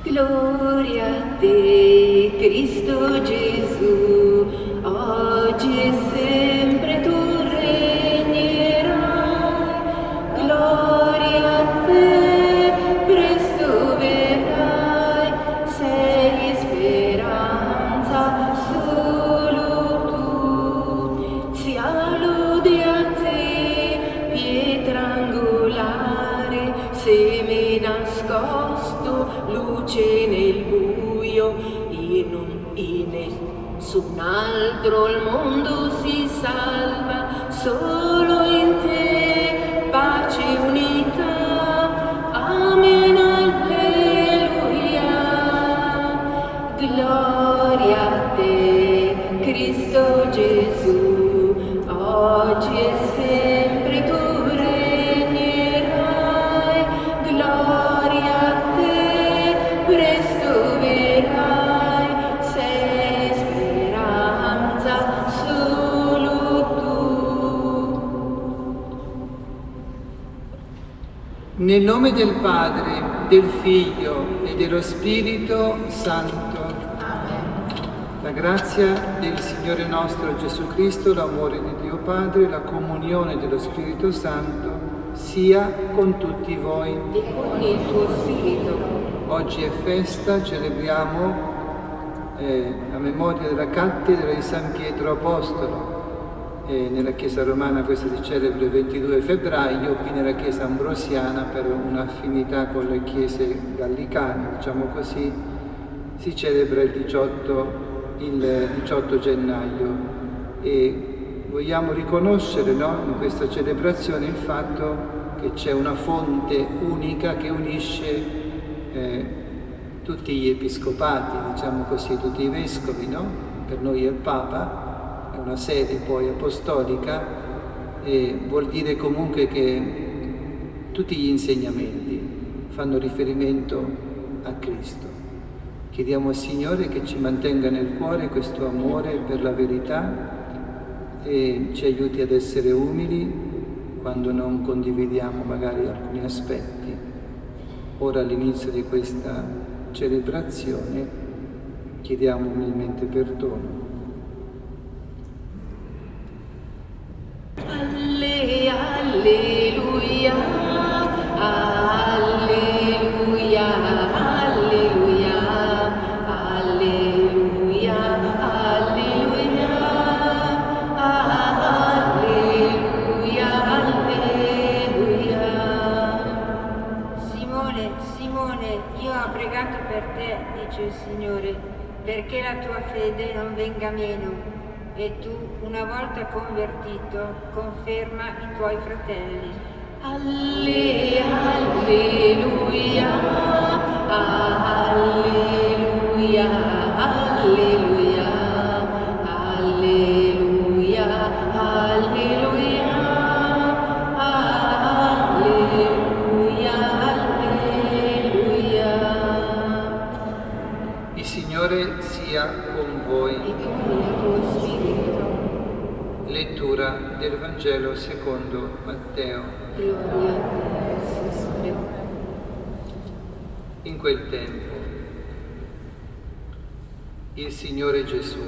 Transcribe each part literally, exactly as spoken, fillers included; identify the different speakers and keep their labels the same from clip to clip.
Speaker 1: Gloria a te, Cristo Gesù, oggi e sempre tu regnerai. Gloria a te, presto verrai, sei speranza solo tu. Sia lode a te, pietra angolare, seme nascosto, luce nel buio, in, un, in nessun altro il mondo si salva, solo in te pace e unità. Amen, alleluia. Gloria a te, Cristo Gesù, oggi e sempre tu regnerai. Gloria a te, presto verrai, sei speranza solo tu.
Speaker 2: Nel nome del Padre, del Figlio e dello Spirito Santo.
Speaker 1: Amen.
Speaker 2: La grazia del Signore nostro Gesù Cristo, l'amore di Dio Padre, la comunione dello Spirito Santo sia con tutti voi.
Speaker 1: E con il tuo spirito.
Speaker 2: Oggi è festa, celebriamo eh, a memoria della cattedra di San Pietro Apostolo. Eh, nella Chiesa romana questa si celebra il ventidue febbraio, qui nella Chiesa ambrosiana, per un'affinità con le chiese gallicane, diciamo così, si celebra il diciotto, il diciotto gennaio. E vogliamo riconoscere, no, in questa celebrazione il fatto che c'è una fonte unica che unisce eh, tutti gli episcopati, diciamo così, tutti i vescovi, no? Per noi è il Papa, è una sede poi apostolica, e vuol dire comunque che tutti gli insegnamenti fanno riferimento a Cristo. Chiediamo al Signore che ci mantenga nel cuore questo amore per la verità e ci aiuti ad essere umili quando non condividiamo magari alcuni aspetti. Ora all'inizio di questa celebrazione chiediamo umilmente perdono.
Speaker 1: Alle, alleluia, alleluia, alleluia, alleluia, alleluia, alleluia, alleluia.
Speaker 3: Simone, Simone, io ho pregato per te, dice il Signore, perché la tua fede non venga meno. E tu, una volta convertito, conferma i tuoi fratelli.
Speaker 1: Alle, alleluia, alleluia, alleluia, alleluia, alleluia, alleluia, alleluia.
Speaker 2: Il Signore sia con voi.
Speaker 1: E con il tuo spirito.
Speaker 2: Lettura del Vangelo secondo Matteo.
Speaker 1: Gloria a te, Signore.
Speaker 2: In quel tempo il Signore Gesù,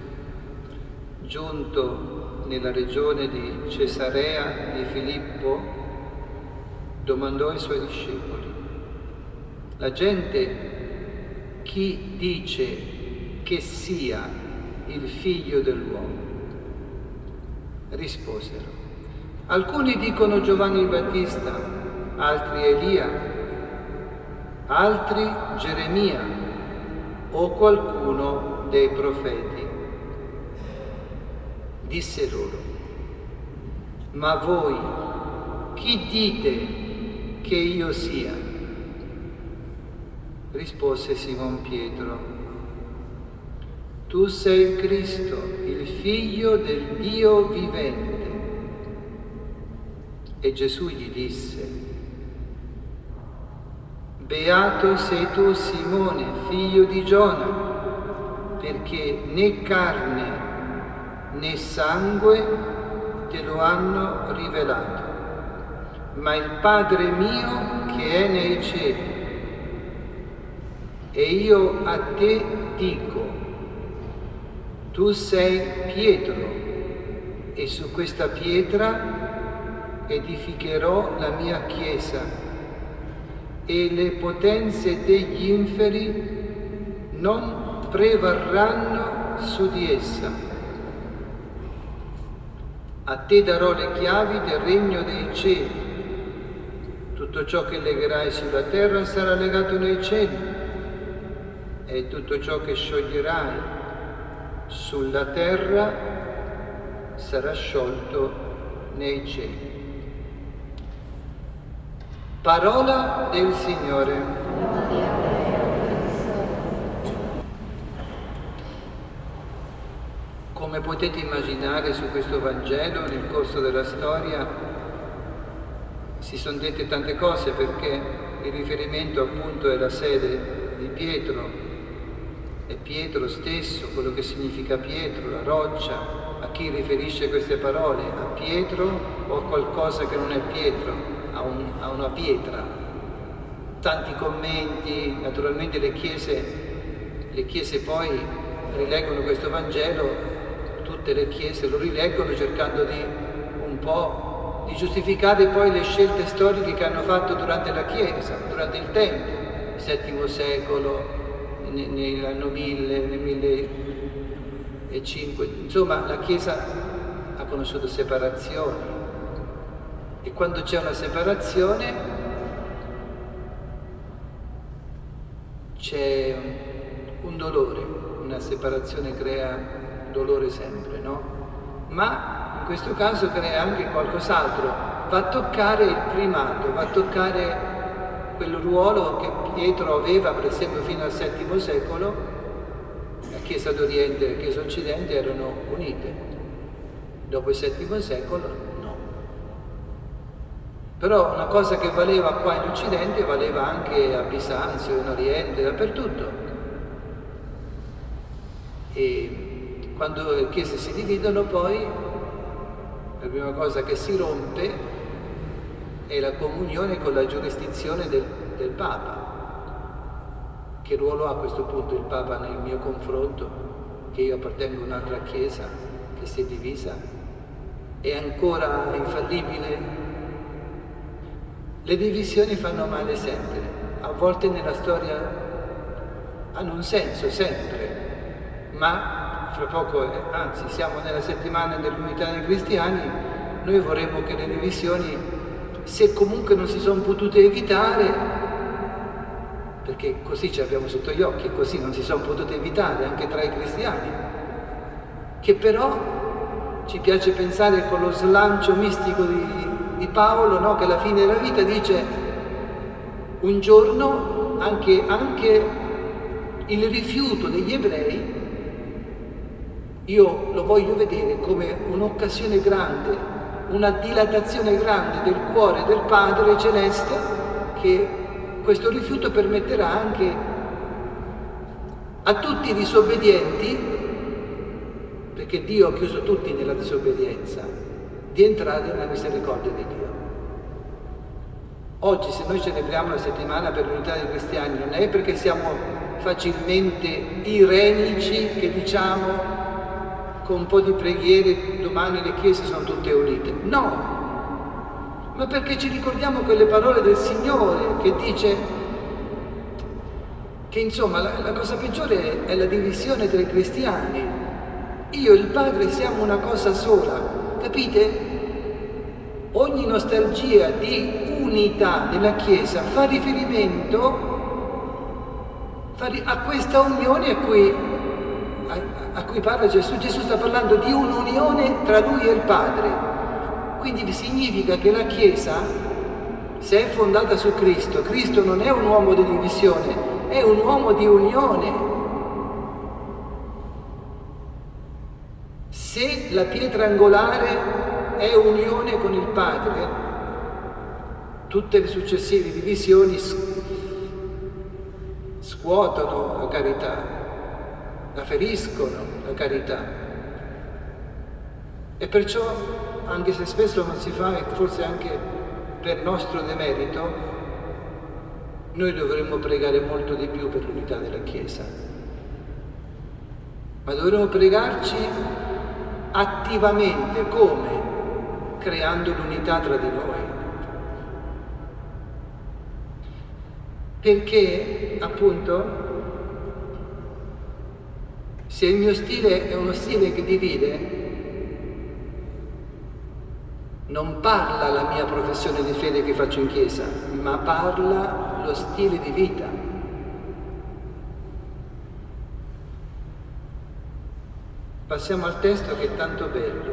Speaker 2: giunto nella regione di Cesarea di Filippo, domandò ai suoi discepoli: la gente chi dice che sia il Figlio dell'uomo? Risposero: alcuni dicono Giovanni il Battista, altri Elia, altri Geremia o qualcuno dei profeti. Disse loro: ma voi chi dite che io sia? Rispose Simon Pietro: tu sei il Cristo, il Figlio del Dio vivente. E Gesù gli disse: beato sei tu, Simone, figlio di Giona, perché né carne né sangue te lo hanno rivelato, ma il Padre mio che è nei cieli. E io a te dico, tu sei Pietro, e su questa pietra edificherò la mia chiesa, e le potenze degli inferi non prevarranno su di essa. A te darò le chiavi del regno dei cieli. Tutto ciò che legherai sulla terra sarà legato nei cieli, e tutto ciò che scioglierai sulla terra sarà sciolto nei cieli. Parola del Signore. Come potete immaginare, su questo Vangelo nel corso della storia si sono dette tante cose, perché il riferimento appunto è la sede di Pietro. È Pietro stesso, quello che significa Pietro, la roccia. A chi riferisce queste parole? A Pietro o a qualcosa che non è Pietro? A, un, a una pietra. Tanti commenti, naturalmente le chiese, le chiese poi rileggono questo Vangelo, tutte le chiese lo rileggono cercando di un po' di giustificare poi le scelte storiche che hanno fatto durante la Chiesa, durante il Tempio, settimo secolo, nell'anno mille, nel millecinquecento, insomma la Chiesa ha conosciuto separazioni, e quando c'è una separazione c'è un dolore, una separazione crea dolore sempre, no? Ma in questo caso crea anche qualcos'altro, va a toccare il primato, va a toccare quel ruolo che Pietro aveva, per esempio, fino al settimo secolo. La Chiesa d'Oriente e la Chiesa Occidente erano unite. Dopo il settimo secolo, no. Però una cosa che valeva qua in Occidente valeva anche a Bisanzio, in Oriente, dappertutto. E quando le Chiese si dividono, poi la prima cosa che si rompe è la comunione con la giurisdizione del, del Papa. Che ruolo ha a questo punto il Papa nel mio confronto? Che io appartengo a un'altra Chiesa che si è divisa? È ancora infallibile? Le divisioni fanno male sempre, a volte nella storia hanno un senso, sempre, ma fra poco, anzi siamo nella settimana dell'unità dei cristiani, noi vorremmo che le divisioni, se comunque non si sono potute evitare, perché così ci abbiamo sotto gli occhi, così non si sono potute evitare anche tra i cristiani, che però ci piace pensare con lo slancio mistico di, di Paolo, no? Che alla fine della vita dice un giorno anche, anche il rifiuto degli ebrei io lo voglio vedere come un'occasione grande, una dilatazione grande del cuore del Padre Celeste, che questo rifiuto permetterà anche a tutti i disobbedienti, perché Dio ha chiuso tutti nella disobbedienza, di entrare nella misericordia di Dio. Oggi, se noi celebriamo la settimana per l'unità dei cristiani, non è perché siamo facilmente irenici che diciamo con un po' di preghiere domani le chiese sono tutte unite. No, ma perché ci ricordiamo quelle parole del Signore che dice che insomma la, la cosa peggiore è la divisione tra i cristiani. Io e il Padre siamo una cosa sola, capite? Ogni nostalgia di unità nella Chiesa fa riferimento a questa unione a cui a cui parla Gesù. Gesù sta parlando di un'unione tra Lui e il Padre. Quindi significa che la Chiesa, se è fondata su Cristo, Cristo non è un uomo di divisione, è un uomo di unione. Se la pietra angolare è unione con il Padre, tutte le successive divisioni scuotono la carità, la feriscono la carità. E perciò, anche se spesso non si fa, e forse anche per nostro demerito, noi dovremmo pregare molto di più per l'unità della Chiesa, ma dovremmo pregarci attivamente. Come? Creando l'unità tra di noi. Perché, appunto, se il mio stile è uno stile che divide, non parla la mia professione di fede che faccio in chiesa, ma parla lo stile di vita. Passiamo al testo che è tanto bello.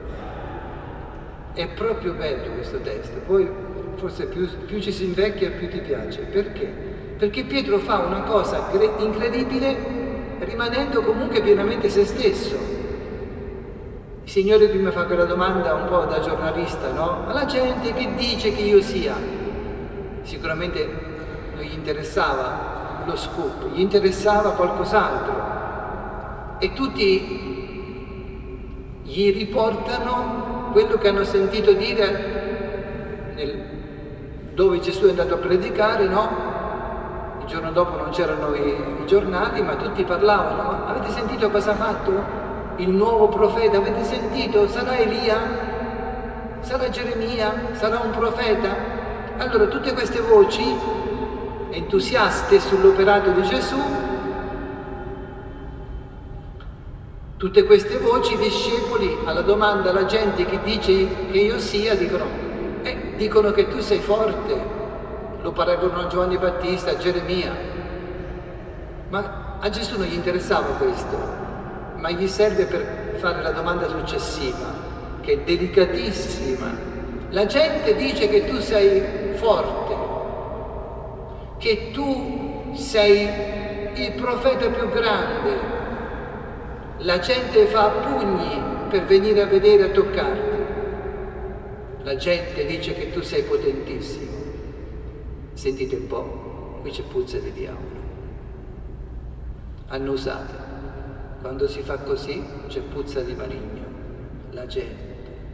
Speaker 2: È proprio bello questo testo. Poi forse più, più ci si invecchia più ti piace. Perché? Perché Pietro fa una cosa incredibile rimanendo comunque pienamente se stesso. Il Signore prima fa quella domanda un po' da giornalista, no? Ma la gente che dice che io sia? Sicuramente non gli interessava lo scoop, gli interessava qualcos'altro. E tutti gli riportano quello che hanno sentito dire nel, dove Gesù è andato a predicare, no? Il giorno dopo non c'erano i, i giornali, ma tutti parlavano. Ma avete sentito cosa ha fatto? Il nuovo profeta, avete sentito? Sarà Elia? Sarà Geremia? Sarà un profeta? Allora tutte queste voci entusiaste sull'operato di Gesù, tutte queste voci discepoli alla domanda alla gente che dice che io sia, dicono, eh, dicono che tu sei forte, lo paragonano a Giovanni Battista, a Geremia, ma a Gesù non gli interessava questo. Ma gli serve per fare la domanda successiva, che è delicatissima. La gente dice che tu sei forte, che tu sei il profeta più grande. La gente fa pugni per venire a vedere e a toccarti. La gente dice che tu sei potentissimo. Sentite un po', qui c'è puzza di diavolo. Annusate. Quando si fa così c'è puzza di maligno. La gente.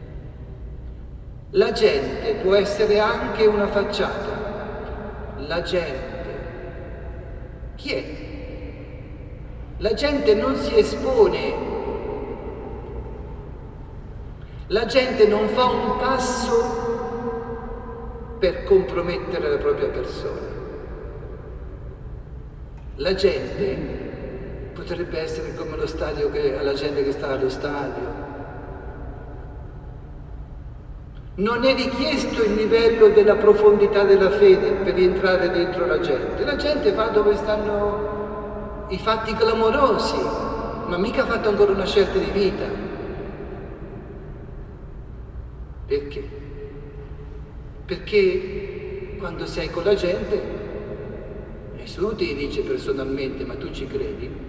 Speaker 2: La gente può essere anche una facciata. La gente. Chi è? La gente non si espone. La gente non fa un passo per compromettere la propria persona. La gente potrebbe essere come lo stadio che alla gente che sta allo stadio. Non è richiesto il livello della profondità della fede per entrare dentro la gente. La gente va dove stanno i fatti clamorosi, ma mica ha fatto ancora una scelta di vita. Perché? Perché quando sei con la gente, nessuno ti dice personalmente, ma tu ci credi?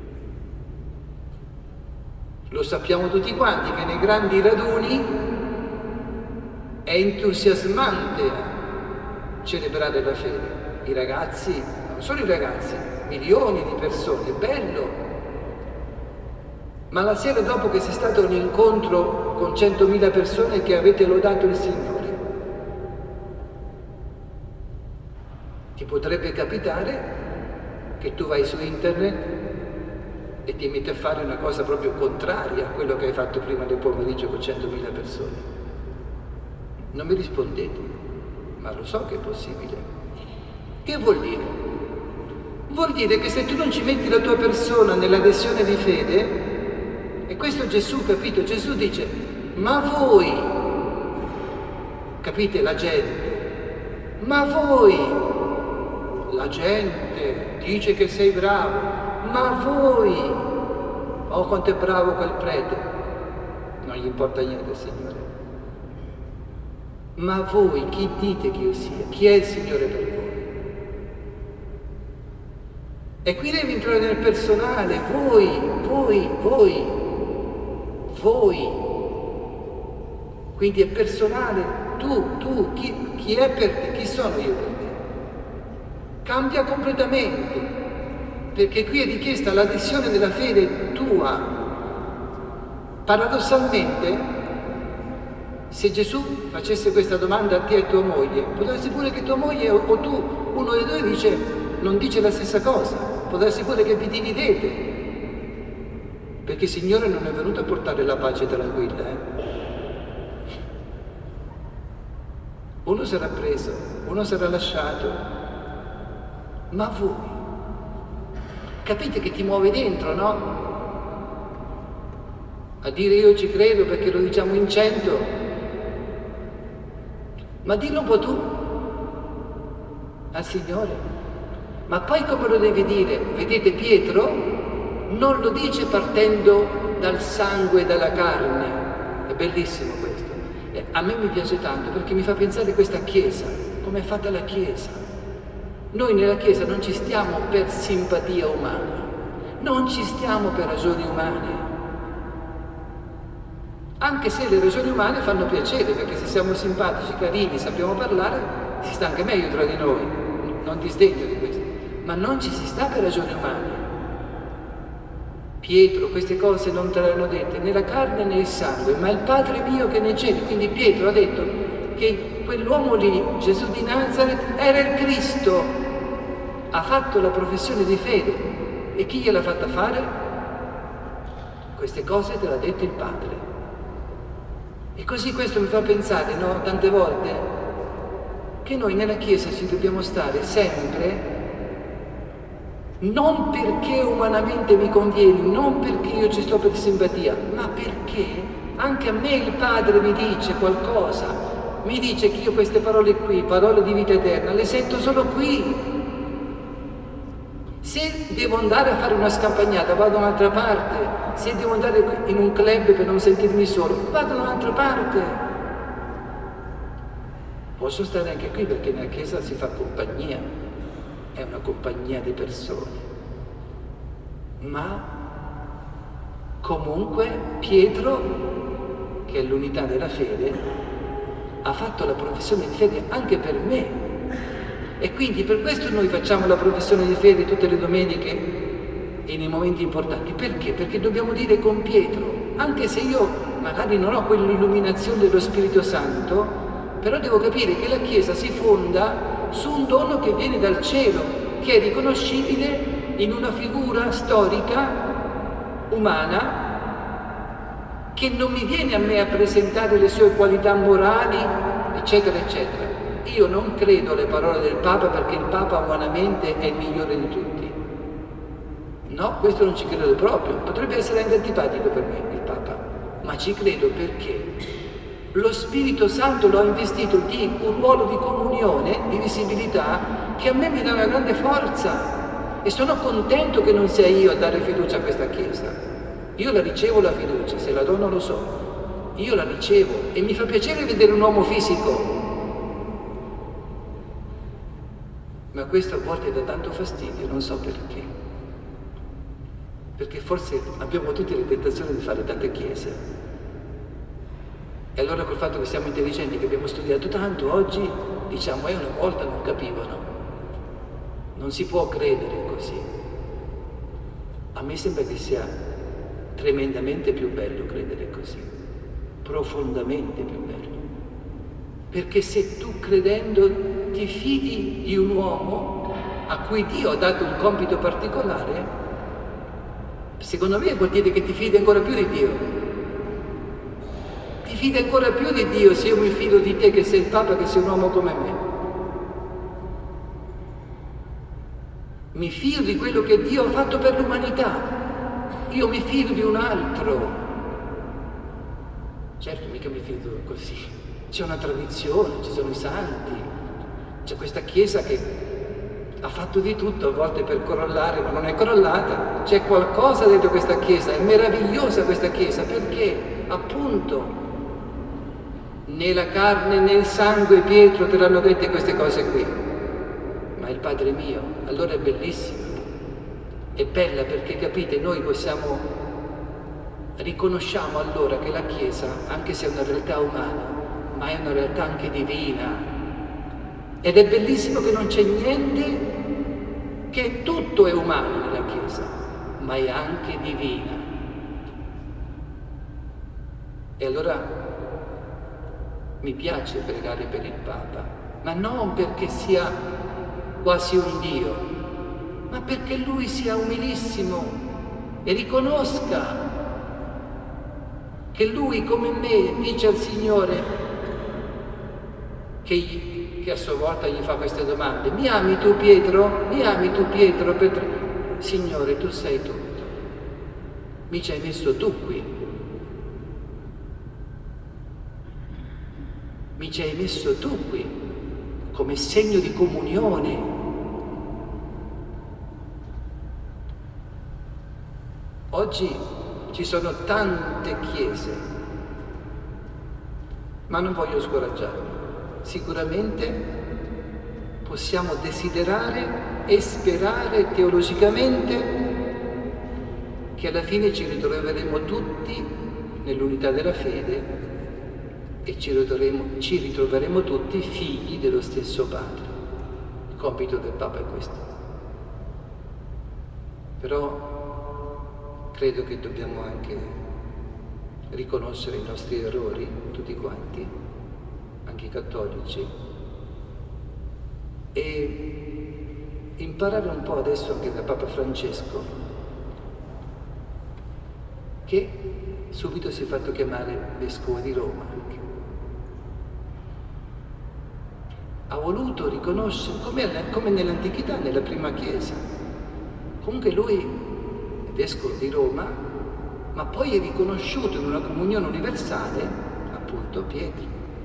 Speaker 2: Lo sappiamo tutti quanti che nei grandi raduni è entusiasmante celebrare la fede. I ragazzi, non solo i ragazzi, milioni di persone, è bello. Ma la sera dopo che sei stato a un incontro con centomila persone che avete lodato il Signore, ti potrebbe capitare che tu vai su internet e ti metti a fare una cosa proprio contraria a quello che hai fatto prima del pomeriggio con centomila persone. Non mi rispondete, ma lo so che è possibile. Che vuol dire? Vuol dire che se tu non ci metti la tua persona nell'adesione di fede, e questo Gesù, capito? Gesù dice, ma voi, capite, la gente, ma voi, la gente dice che sei bravo, ma voi, oh quanto è bravo quel prete, non gli importa niente, Signore. Ma voi, chi dite che io sia? Chi è il Signore per voi? E qui devi entrare nel personale, voi, voi, voi, voi. Quindi è personale, tu, tu, chi, chi è per te? Chi sono io per te? Cambia completamente. Perché qui è richiesta l'adesione della fede tua. Paradossalmente, Se Gesù facesse questa domanda a te e a tua moglie, può darsi pure che tua moglie o, o tu, uno dei due dice, non dice la stessa cosa, può darsi pure che vi dividete, perché il Signore non è venuto a portare la pace tranquilla. Eh? Uno sarà preso, uno sarà lasciato, ma voi capite che ti muove dentro, no? A dire io ci credo perché lo diciamo in cento, ma dillo un po' tu al Signore. Ma poi come lo devi dire? Vedete, Pietro non lo dice partendo dal sangue e dalla carne, è bellissimo questo. E a me mi piace tanto perché mi fa pensare questa Chiesa, come è fatta la Chiesa. Noi nella Chiesa non ci stiamo per simpatia umana, non ci stiamo per ragioni umane, anche se le ragioni umane fanno piacere, perché se siamo simpatici, carini, sappiamo parlare, si sta anche meglio tra di noi, non disdegno di questo, ma non ci si sta per ragioni umane. Pietro queste cose non te le hanno dette né la carne né il sangue, ma il Padre mio che nei cieli. Quindi Pietro ha detto che quell'uomo lì, Gesù di Nazaret, era il Cristo, ha fatto la professione di fede. E chi gliel'ha fatta fare? Queste cose te l'ha detto il Padre. E così questo mi fa pensare, no, tante volte, che noi nella Chiesa ci dobbiamo stare sempre, non perché umanamente mi conviene, non perché io ci sto per simpatia, ma perché anche a me il Padre mi dice qualcosa, mi dice che io queste parole qui, parole di vita eterna, le sento solo qui. Se devo andare a fare una scampagnata, vado da un'altra parte. Se devo andare in un club per non sentirmi solo, vado da un'altra parte. Posso stare anche qui perché nella Chiesa si fa compagnia, è una compagnia di persone. Ma comunque Pietro, che è l'unità della fede, ha fatto la professione di fede anche per me. E quindi per questo noi facciamo la professione di fede tutte le domeniche e nei momenti importanti. Perché? Perché dobbiamo dire con Pietro, anche se io magari non ho quell'illuminazione dello Spirito Santo, però devo capire che la Chiesa si fonda su un dono che viene dal cielo, che è riconoscibile in una figura storica, umana, che non mi viene a me a presentare le sue qualità morali, eccetera, eccetera. Io non credo alle parole del Papa perché il Papa umanamente è il migliore di tutti. No, questo non ci credo proprio. Potrebbe essere anche antipatico per me il Papa, ma ci credo perché lo Spirito Santo lo ha investito di un ruolo di comunione, di visibilità, che a me mi dà una grande forza e sono contento che non sia io a dare fiducia a questa Chiesa. Io la ricevo la fiducia, se la do non lo so. Io la ricevo e mi fa piacere vedere un uomo fisico. Ma questo a volte dà tanto fastidio, non so perché. Perché forse abbiamo tutte le tentazioni di fare tante chiese. E allora col fatto che siamo intelligenti, che abbiamo studiato tanto, oggi diciamo, eh, una volta non capivano. Non si può credere così. A me sembra che sia tremendamente più bello credere così, profondamente più bello. Perché se tu credendo ti fidi di un uomo a cui Dio ha dato un compito particolare, secondo me vuol dire che ti fidi ancora più di Dio. Ti fidi ancora più di Dio se io mi fido di te che sei il Papa, che sei un uomo come me. Mi fido di quello che Dio ha fatto per l'umanità. Io mi fido di un altro. Certo, mica mi fido così. C'è una tradizione, ci sono i santi, c'è questa Chiesa che ha fatto di tutto a volte per crollare, ma non è crollata. C'è qualcosa dentro questa Chiesa, è meravigliosa questa Chiesa, perché appunto né la carne né il sangue, Pietro, te l'hanno dette queste cose qui, ma il Padre mio. Allora è bellissima, è bella perché capite, noi possiamo, riconosciamo allora che la Chiesa, anche se è una realtà umana, ma è una realtà anche divina. Ed è bellissimo che non c'è niente, che tutto è umano nella Chiesa, ma è anche divina. E allora Mi piace pregare per il Papa, ma non perché sia quasi un Dio, ma perché lui sia umilissimo e riconosca che lui, come me, dice al Signore, che, gli, che a sua volta gli fa queste domande: mi ami tu Pietro? Mi ami tu Pietro? Petro? Signore, tu sei tutto, mi ci hai messo tu qui, mi ci hai messo tu qui, come segno di comunione. Oggi ci sono tante chiese, ma non voglio scoraggiarmi. Sicuramente possiamo desiderare e sperare teologicamente che alla fine ci ritroveremo tutti nell'unità della fede e ci ritroveremo, ci ritroveremo tutti figli dello stesso Padre. Il compito del Papa è questo. Però credo che dobbiamo anche riconoscere i nostri errori, tutti quanti, anche i cattolici, e imparare un po' adesso anche da Papa Francesco, che subito si è fatto chiamare Vescovo di Roma anche. Ha voluto riconoscere, come, come nell'antichità, nella prima Chiesa. Comunque lui Vescovo di Roma, ma poi è riconosciuto in una comunione universale, appunto, Pietro.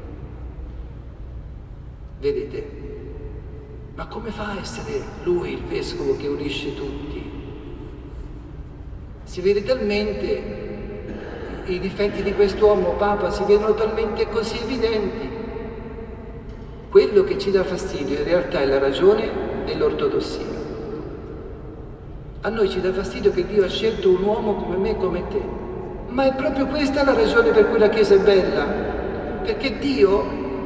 Speaker 2: Vedete? Ma come fa a essere lui il Vescovo che unisce tutti? Si vede talmente, i difetti di quest'uomo, Papa, si vedono talmente così evidenti. Quello che ci dà fastidio in realtà è la ragione dell'ortodossia. A noi ci dà fastidio che Dio ha scelto un uomo come me e come te, ma è proprio questa la ragione per cui la Chiesa è bella, perché Dio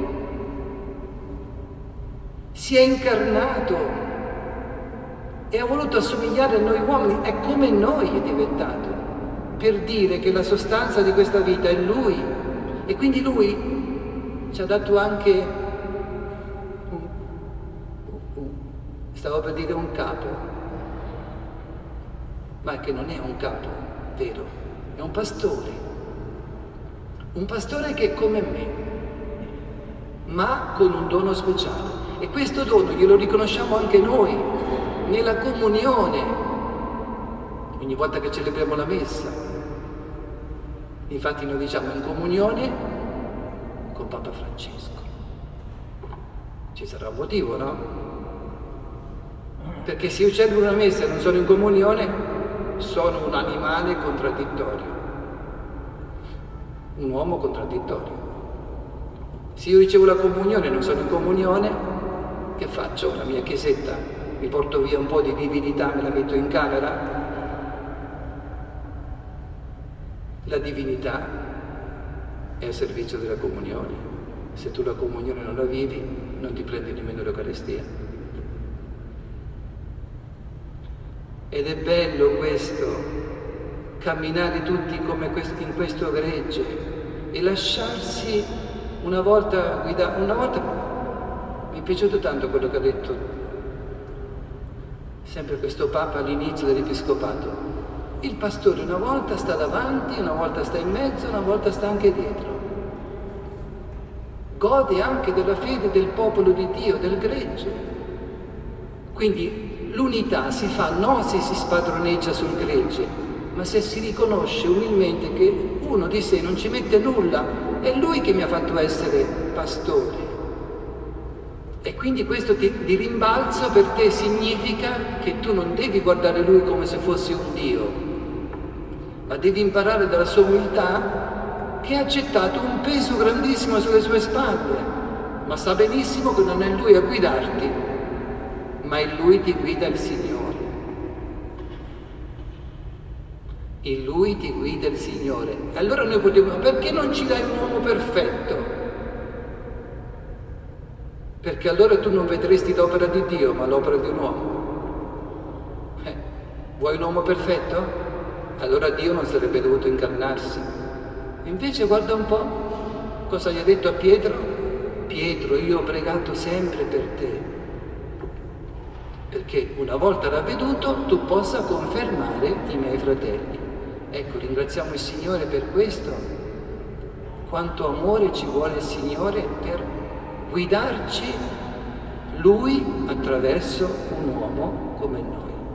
Speaker 2: si è incarnato e ha voluto assomigliare a noi uomini, è come noi è diventato, per dire che la sostanza di questa vita è Lui, e quindi Lui ci ha dato anche un, un, stavo per dire un capo, ma che non è un capo vero, è un pastore, un pastore che è come me, ma con un dono speciale. E questo dono glielo riconosciamo anche noi, nella comunione, ogni volta che celebriamo la messa. Infatti noi diciamo in comunione con Papa Francesco. Ci sarà un motivo, no? Perché se io celebro una messa e non sono in comunione, sono un animale contraddittorio, un uomo contraddittorio. Se io ricevo la comunione e non sono in comunione, che faccio? La mia chiesetta? Mi porto via un po' di divinità, me la metto in camera? La divinità è al servizio della comunione. Se tu la comunione non la vivi, non ti prendi nemmeno l'Eucaristia. Ed è bello questo, camminare tutti come in questo gregge e lasciarsi una volta guidare. Una volta mi è piaciuto tanto quello che ha detto sempre questo Papa all'inizio dell'Episcopato. Il pastore una volta sta davanti, una volta sta in mezzo, una volta sta anche dietro. Gode anche della fede del popolo di Dio, del gregge. Quindi l'unità si fa non se si spadroneggia sul gregge, ma se si riconosce umilmente che uno di sé non ci mette nulla, è lui che mi ha fatto essere pastore. E quindi questo ti, di rimbalzo per te significa che tu non devi guardare lui come se fosse un Dio, ma devi imparare dalla sua umiltà che ha accettato un peso grandissimo sulle sue spalle, ma sa benissimo che non è lui a guidarti, ma in lui ti guida il Signore. In lui ti guida il Signore. Allora noi potremmo, perché non ci dai un uomo perfetto? Perché allora tu non vedresti l'opera di Dio, ma l'opera di un uomo. Eh, vuoi un uomo perfetto? Allora Dio non sarebbe dovuto incarnarsi. Invece guarda un po', Cosa gli ha detto a Pietro? Pietro, io ho pregato sempre per te, perché una volta ravveduto tu possa confermare i miei fratelli. Ecco, ringraziamo il Signore per questo. Quanto amore ci vuole il Signore per guidarci Lui attraverso un uomo come noi.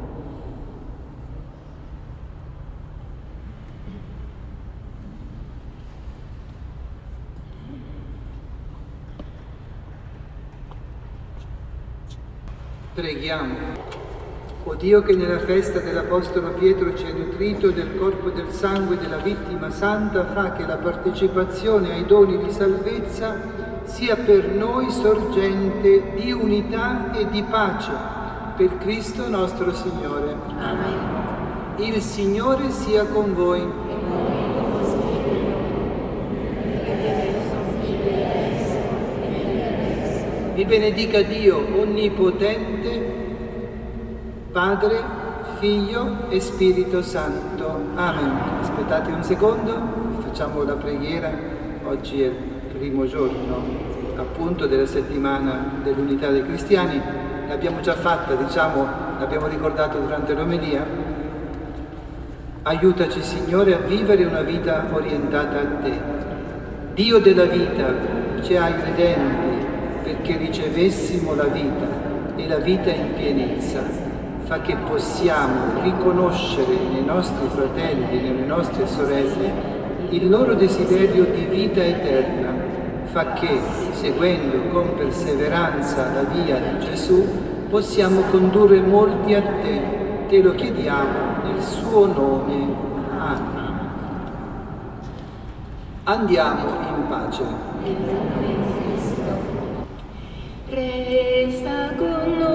Speaker 2: Preghiamo. O Dio, che nella festa dell'Apostolo Pietro ci hai nutrito del corpo e del sangue della vittima santa, fa che la partecipazione ai doni di salvezza sia per noi sorgente di unità e di pace, per Cristo nostro Signore.
Speaker 1: Amen.
Speaker 2: Il Signore sia con voi. Vi benedica Dio Onnipotente, Padre, Figlio e Spirito Santo. Amen. Aspettate un secondo, facciamo la preghiera. Oggi è il primo giorno, appunto, della settimana dell'unità dei cristiani. L'abbiamo già fatta, diciamo, l'abbiamo ricordato durante l'omelia. Aiutaci, Signore, a vivere una vita orientata a Te. Dio della vita, ci hai redenti perché ricevessimo la vita e la vita in pienezza. Fa che possiamo riconoscere nei nostri fratelli e nelle nostre sorelle il loro desiderio di vita eterna. Fa che, seguendo con perseveranza la via di Gesù, possiamo condurre molti a Te. Te lo chiediamo nel suo nome. Amen. Andiamo in pace.
Speaker 1: Resta con noi.